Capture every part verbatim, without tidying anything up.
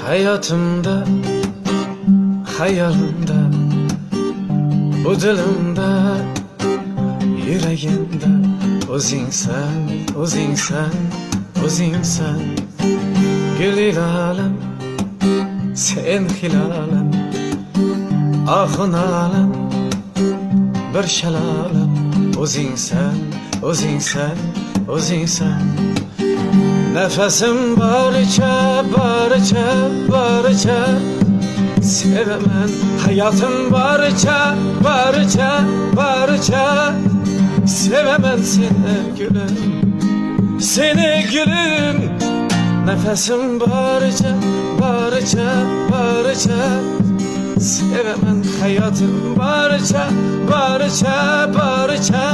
Hayatımda, hayalimde, bu dilimde, yüreğimde o'zingsan, o'zingsan, o'zingsan. Gül ilalem, sen hilalem, ahın alem, bir şalalem. O'zingsan, o'zingsan, o'zingsan. Nefesim barça, barça, barça sevemen. Hayatım barça, barça, barça sevemen seni gülüm, seni gülüm. Nefesim barça, barça, barça sevemen. Hayatım barça, barça, barça.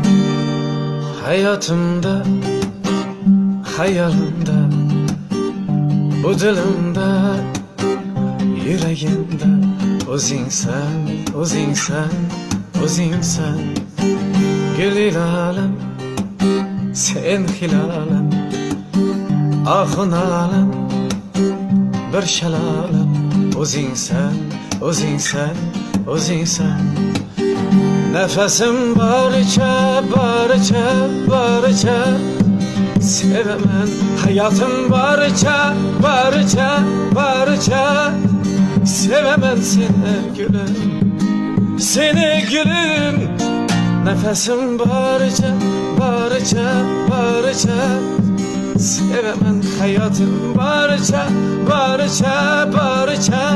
Hayatımda, hayalimde, bu dilimde, yüreğimde o'zingsan, o'zingsan, o'zingsan. Gül ilalem, sen hilalem, ahın alem, bir şalalem. O'zingsan, o'zingsan, o'zingsan. Nefesim barça, barça, barça sevemen. Hayatım barça, barça, barça sevemen seni gülüm, seni gülüm. Nefesim barça, barça, barça sevemen. Hayatım barça, barça, barça.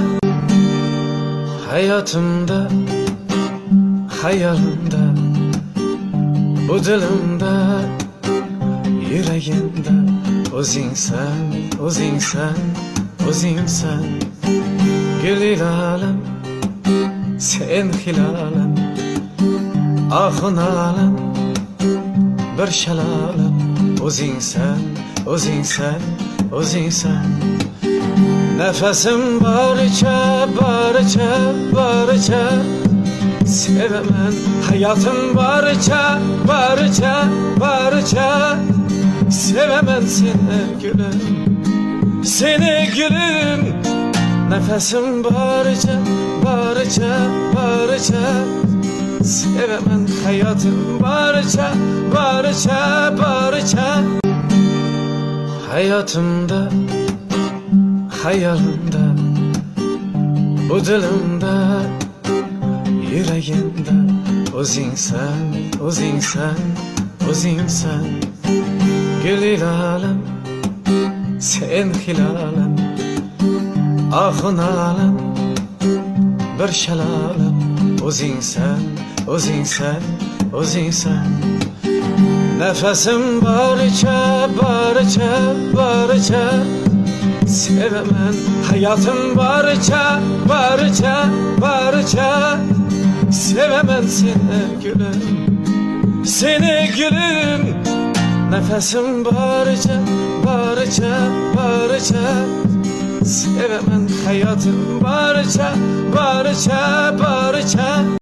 Hayatımda, hayalimde, bu dilimde, yüreğimde o'zingsan, o'zingsan, o'zingsan. Gül ilalem, sen hilalem, ahın alem, bir şalalem. O'zingsan, o'zingsan, o'zingsan. Nefesim barça, barça, barça sevemen. Hayatım barça, barça, barça sevemen seni gülüm, seni gülüm. Nefesim barça, barça, barça sevemen. Hayatım barça, barça, barça. Hayatımda, hayalimde, bu dilimde, yüreğimde o'zingsan, o'zingsan, o'zingsan. Gül ilalem, sen hilalem, ahın alem, bir şalalem. O'zingsan, o'zingsan, o'zingsan. Nefesim barça, barça, barça sevemen. Hayatım barça, barça, barça sevemen seni gülüm, seni gülüm. Nefesim barça, barça, barça sevemen. Hayatım barça, barça, barça.